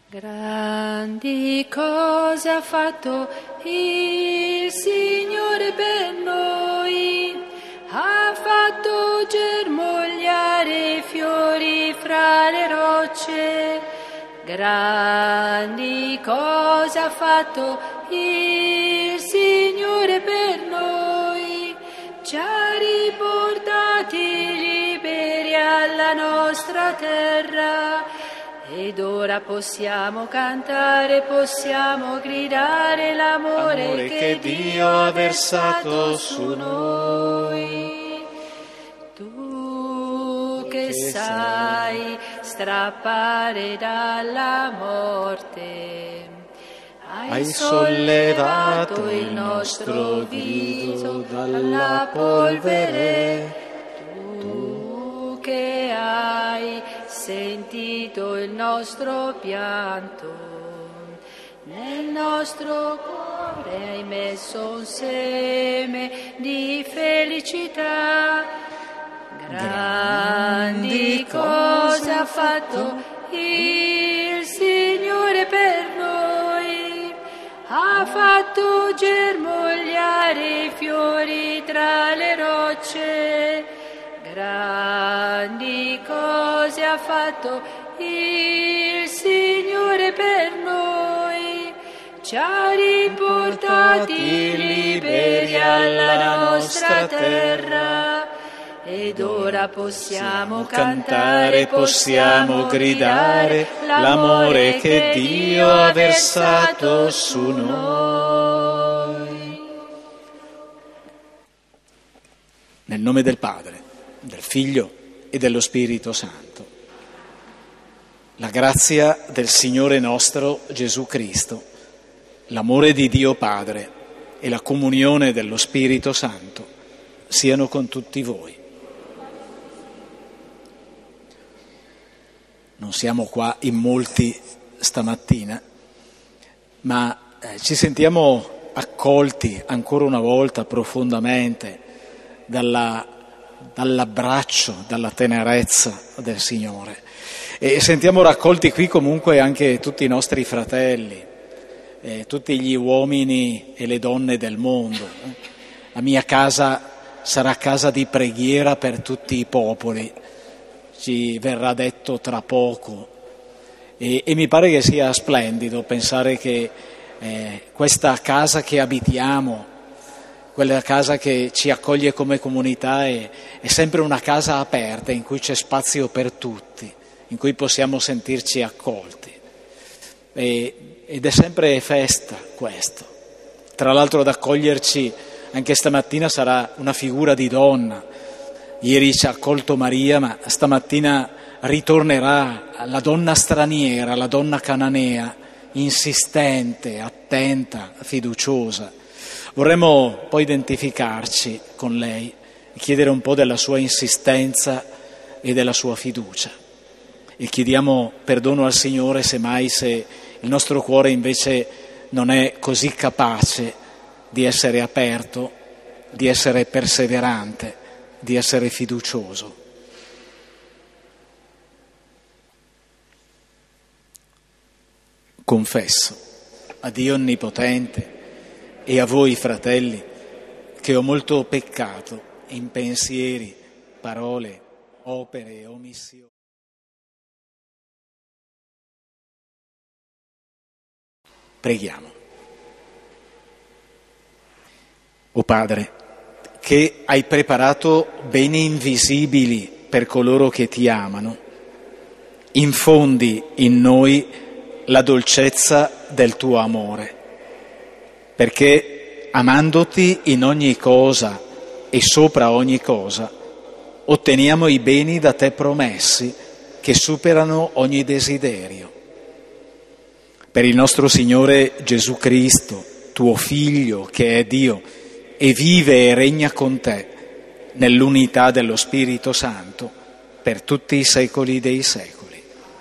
Grandi cose ha fatto il Signore per noi, ha fatto germogliare fiori fra le rocce. Grandi cose ha fatto il Signore per noi, ci ha riportati liberi alla nostra terra. Ed ora possiamo cantare, possiamo gridare l'amore che Dio ha versato su noi. Tu che sai strappare dalla morte, hai sollevato il nostro viso dalla polvere. Tu che hai sentito il nostro pianto, nel nostro cuore hai messo un seme di felicità. Grandi cose ha fatto il Signore per noi, ha fatto germogliare i fiori tra le rocce. Grandi cose ha fatto il Signore per noi, ci ha riportati liberi alla nostra terra. Ed ora possiamo cantare, possiamo gridare l'amore che Dio ha versato su noi. Nel nome del Padre, del Figlio e dello Spirito Santo. La grazia del Signore nostro Gesù Cristo, l'amore di Dio Padre e la comunione dello Spirito Santo siano con tutti voi. Non siamo qua in molti stamattina, ma ci sentiamo accolti ancora una volta profondamente dall'abbraccio, dalla tenerezza del Signore. E sentiamo raccolti qui comunque anche tutti i nostri fratelli, tutti gli uomini e le donne del mondo. La mia casa sarà casa di preghiera per tutti i popoli, ci verrà detto tra poco. E mi pare che sia splendido pensare che questa casa che abitiamo, quella casa che ci accoglie come comunità, è sempre una casa aperta in cui c'è spazio per tutti, in cui possiamo sentirci accolti. Ed è sempre festa questo. Tra l'altro ad accoglierci anche stamattina sarà una figura di donna. Ieri ci ha accolto Maria, ma stamattina ritornerà la donna straniera, la donna cananea, insistente, attenta, fiduciosa. Vorremmo poi identificarci con lei e chiedere un po' della sua insistenza e della sua fiducia. E chiediamo perdono al Signore semmai se il nostro cuore invece non è così capace di essere aperto, di essere perseverante, di essere fiducioso. Confesso a Dio Onnipotente e a voi, fratelli, che ho molto peccato in pensieri, parole, opere e omissioni. Preghiamo. O Padre, che hai preparato beni invisibili per coloro che ti amano, infondi in noi la dolcezza del tuo amore, perché amandoti in ogni cosa e sopra ogni cosa, otteniamo i beni da te promessi che superano ogni desiderio. Per il nostro Signore Gesù Cristo, tuo Figlio, che è Dio, e vive e regna con te nell'unità dello Spirito Santo per tutti i secoli dei secoli.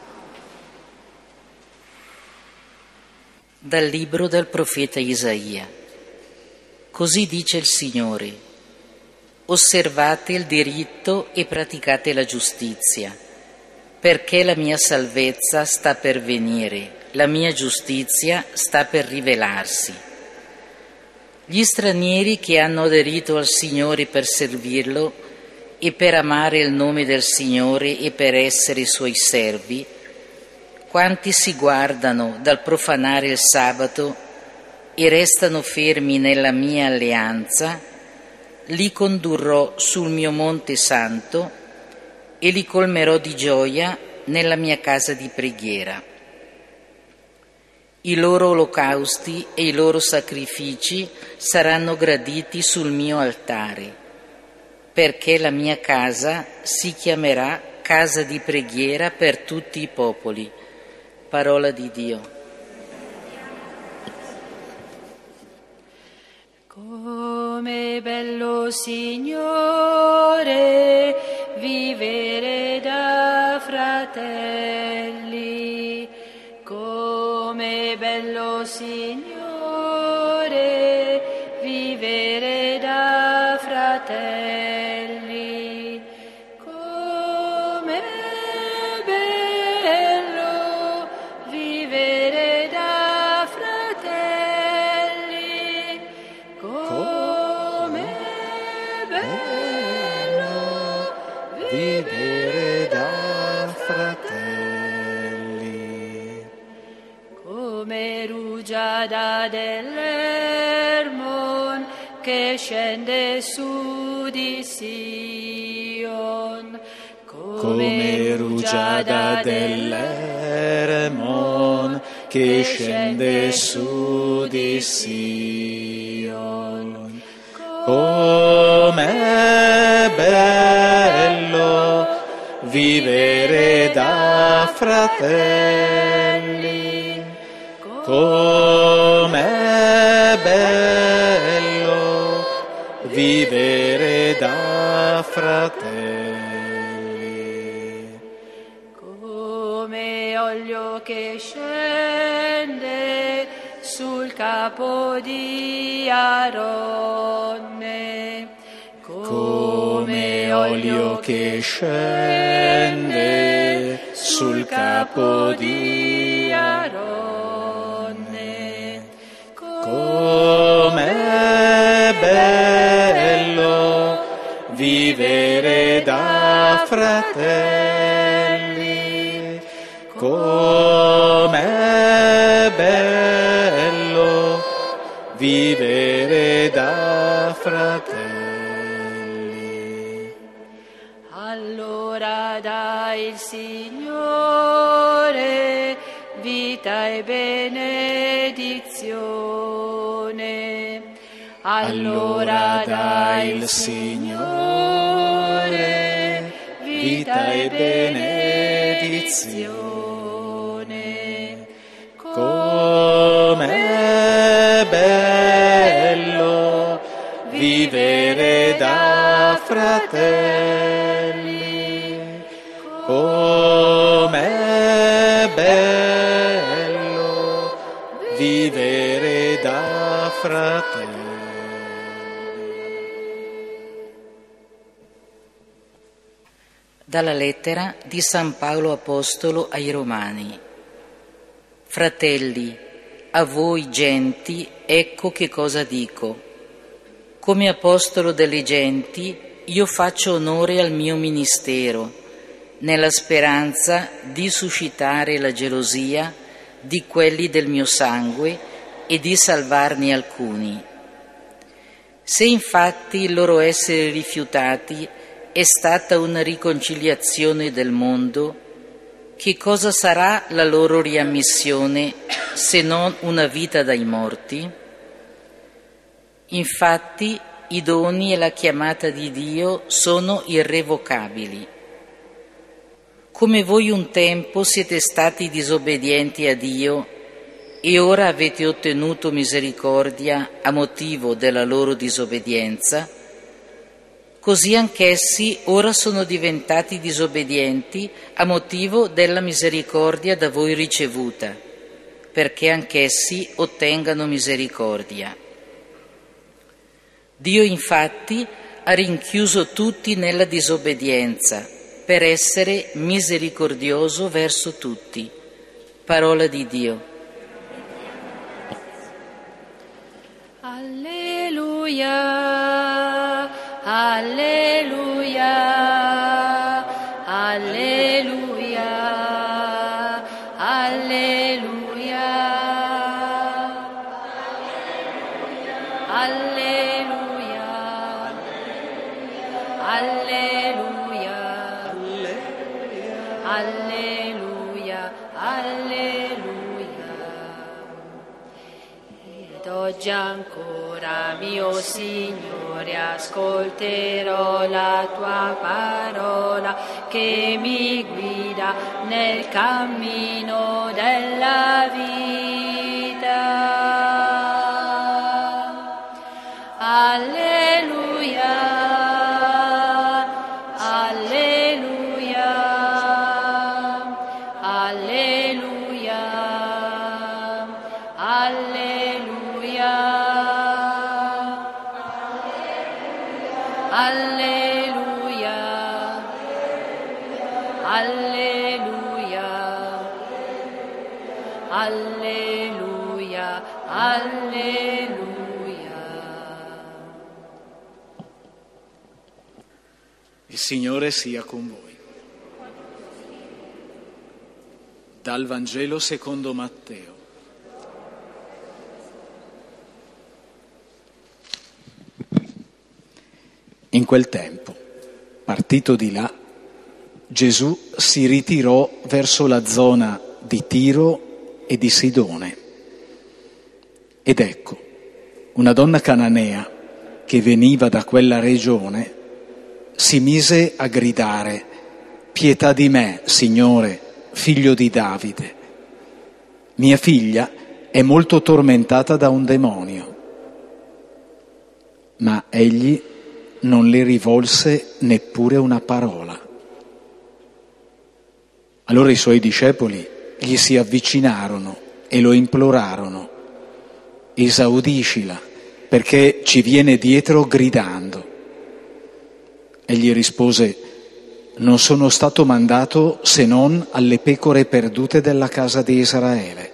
Dal libro del profeta Isaia. Così dice il Signore: osservate il diritto e praticate la giustizia, perché la mia salvezza sta per venire, la mia giustizia sta per rivelarsi. Gli stranieri che hanno aderito al Signore per servirlo e per amare il nome del Signore e per essere i suoi servi, quanti si guardano dal profanare il sabato e restano fermi nella mia alleanza, li condurrò sul mio monte santo e li colmerò di gioia nella mia casa di preghiera. I loro olocausti e i loro sacrifici saranno graditi sul mio altare, perché la mia casa si chiamerà casa di preghiera per tutti i popoli. Parola di Dio. Come bello, Signore, vivere da fratelli. Come bello, Signore, vivere da fratelli. Come bello vivere da fratelli. Come bello vivere da fratelli. Come rugiada dell'Ermon che scende su di Sion. Come rugiada dell'Ermon che scende su di Sion. Com'è bello vivere da fratelli. Com'è bello vivere da fratelli. Come olio che scende sul capo di Aronne. Come olio che scende sul capo di Aronne. Com'è bello vivere da fratelli. Com'è bello vivere da fratelli. Allora dai il Signore vita e benedizione. Allora dai il Signore vita e benedizione. Com'è bello vivere da fratelli. Com'è bello vivere da fratelli. Dalla lettera di San Paolo Apostolo ai Romani. Fratelli, a voi genti, ecco che cosa dico. Come apostolo delle genti, io faccio onore al mio ministero, nella speranza di suscitare la gelosia di quelli del mio sangue e di salvarne alcuni. Se infatti il loro essere rifiutati è stata una riconciliazione del mondo, che cosa sarà la loro riammissione se non una vita dai morti? Infatti i doni e la chiamata di Dio sono irrevocabili. Come voi un tempo siete stati disobbedienti a Dio e ora avete ottenuto misericordia a motivo della loro disobbedienza, così anch'essi ora sono diventati disobbedienti a motivo della misericordia da voi ricevuta, perché anch'essi ottengano misericordia. Dio infatti ha rinchiuso tutti nella disobbedienza per essere misericordioso verso tutti, Parola di Dio. Alleluia, alleluia, alleluia, alleluia, alleluia, alleluia, alleluia, alleluia. Ed oggi ancora, mio Signore, ascolterò la tua parola che mi guida nel cammino della vita. Alleluia, alleluia, alleluia, alleluia, alleluia, alleluia, alleluia, alleluia. Il Signore sia con voi. Dal Vangelo secondo Matteo. In quel tempo, partito di là, Gesù si ritirò verso la zona di Tiro e di Sidone. Ed ecco, una donna cananea che veniva da quella regione si mise a gridare: «Pietà di me, Signore, figlio di Davide. Mia figlia è molto tormentata da un demonio». Ma egli non le rivolse neppure una parola. Allora i suoi discepoli gli si avvicinarono e lo implorarono: «Esaudiscila, perché ci viene dietro gridando». Egli rispose: «Non sono stato mandato se non alle pecore perdute della casa di Israele».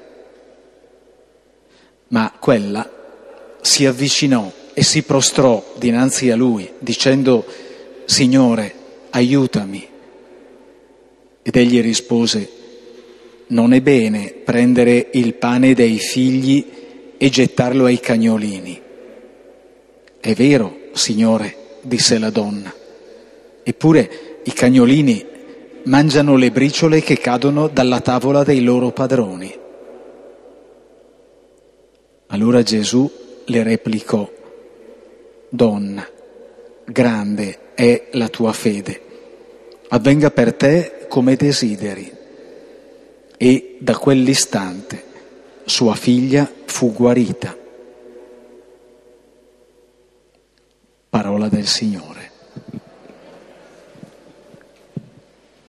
Ma quella si avvicinò e si prostrò dinanzi a lui, dicendo: «Signore, aiutami». Ed egli rispose: «Non è bene prendere il pane dei figli e gettarlo ai cagnolini». «È vero, Signore», disse la donna, «eppure i cagnolini mangiano le briciole che cadono dalla tavola dei loro padroni». Allora Gesù le replicò: «Donna, grande è la tua fede, avvenga per te come desideri». E da quell'istante sua figlia fu guarita. Parola del Signore.